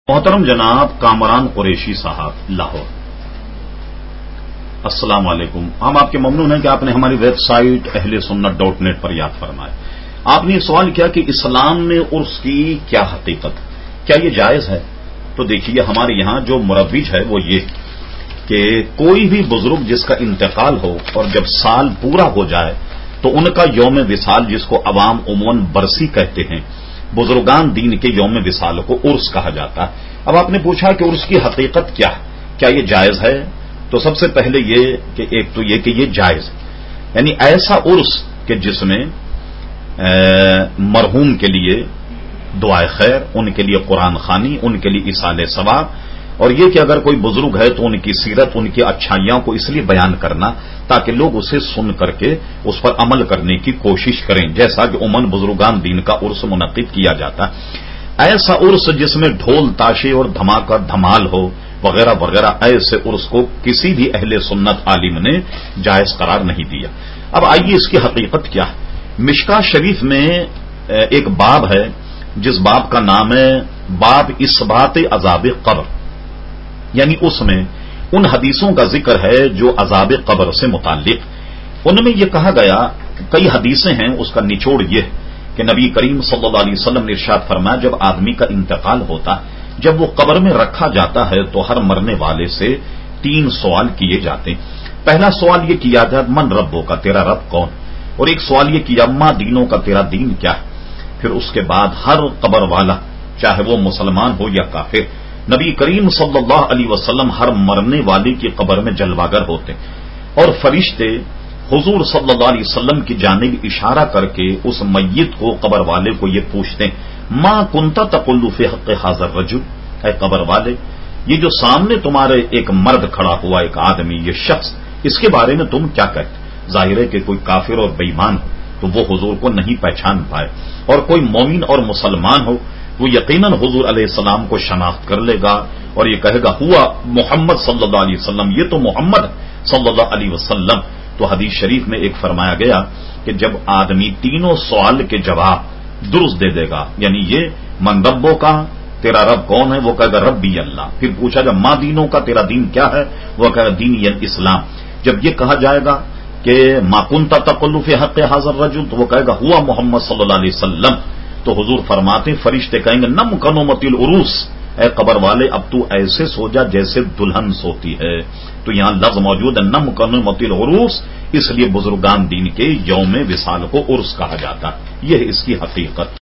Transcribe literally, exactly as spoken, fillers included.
محترم جناب کامران قریشی صاحب لاہور، السلام علیکم۔ ہم آپ کے ممنون ہیں کہ آپ نے ہماری ویب سائٹ اہل سنت ڈاٹ نیٹ پر یاد فرمائے۔ آپ نے یہ سوال کیا کہ اسلام میں عرس کی کیا حقیقت، کیا یہ جائز ہے؟ تو دیکھیے، ہمارے یہاں جو مروج ہے وہ یہ کہ کوئی بھی بزرگ جس کا انتقال ہو اور جب سال پورا ہو جائے تو ان کا یوم وصال، جس کو عوام عموماً برسی کہتے ہیں، بزرگان دین کے یوم وصال کو عرس کہا جاتا ہے۔ اب آپ نے پوچھا کہ عرس کی حقیقت کیا ہے، کیا یہ جائز ہے؟ تو سب سے پہلے یہ کہ ایک تو یہ کہ یہ جائز ہے، یعنی ایسا عرس کہ جس میں مرحوم کے لیے دعائے خیر، ان کے لیے قرآن خوانی، ان کے لیے ایصال ثواب، اور یہ کہ اگر کوئی بزرگ ہے تو ان کی سیرت، ان کی اچھائیوں کو اس لیے بیان کرنا تاکہ لوگ اسے سن کر کے اس پر عمل کرنے کی کوشش کریں، جیسا کہ عموماً بزرگان دین کا عرس منعقد کیا جاتا ہے۔ ایسا عرس جس میں ڈھول تاشے اور دھماکہ دھمال ہو وغیرہ وغیرہ، ایسے عرس کو کسی بھی اہل سنت عالم نے جائز قرار نہیں دیا۔ اب آئیے اس کی حقیقت کیا ہے۔ مشکاہ شریف میں ایک باب ہے جس باب کا نام ہے باب اثبات عذاب قبر، یعنی اس میں ان حدیثوں کا ذکر ہے جو عذاب قبر سے متعلق۔ ان میں یہ کہا گیا، کئی حدیثیں ہیں، اس کا نچوڑ یہ ہے کہ نبی کریم صلی اللہ علیہ وسلم نے ارشاد فرمایا، جب آدمی کا انتقال ہوتا، جب وہ قبر میں رکھا جاتا ہے تو ہر مرنے والے سے تین سوال کیے جاتے ہیں۔ پہلا سوال یہ کیا جاتا ہے، من ربو کا، تیرا رب کون؟ اور ایک سوال یہ کیا، ما دینوں کا، تیرا دین کیا ہے؟ پھر اس کے بعد ہر قبر والا، چاہے وہ مسلمان ہو یا کافر، نبی کریم صلی اللہ علیہ وسلم ہر مرنے والے کی قبر میں جلواگر ہوتے، اور فرشتے حضور صلی اللہ علیہ وسلم کی جانب اشارہ کر کے اس میت کو، قبر والے کو یہ پوچھتے ہیں، ما کنت تقول فی حق ھذا الرجل، اے قبر والے، یہ جو سامنے تمہارے ایک مرد کھڑا ہوا، ایک آدمی، یہ شخص، اس کے بارے میں تم کیا کہتے؟ ظاہر ہے کہ کوئی کافر اور بے ایمان ہو تو وہ حضور کو نہیں پہچان پائے، اور کوئی مومن اور مسلمان ہو وہ یقیناً حضور علیہ السلام کو شناخت کر لے گا اور یہ کہے گا، ہوا محمد صلی اللہ علیہ وسلم، یہ تو محمد صلی اللہ علیہ وسلم۔ تو حدیث شریف میں ایک فرمایا گیا کہ جب آدمی تینوں سوال کے جواب درست دے دے گا، یعنی یہ من ربوں کا، تیرا رب کون ہے؟ وہ کہے گا ربی اللہ۔ پھر پوچھا جب ما دینوں کا، تیرا دین کیا ہے؟ وہ کہے گا دینی الاسلام۔ جب یہ کہا جائے گا کہ ما کنت تقول فی حق ھذا الرجل، تو وہ کہے گا ہوا محمد صلی اللہ علیہ وسلم، تو حضور فرماتے ہیں، فرشتے کہیں گے نم کنومت العروس، اے قبر والے اب تو ایسے سو جا جیسے دلہن سوتی ہے۔ تو یہاں لفظ موجود ہے نم کنومت العروس، اس لیے بزرگان دین کے یوم وصال کو عرس کہا جاتا، یہ ہے اس کی حقیقت۔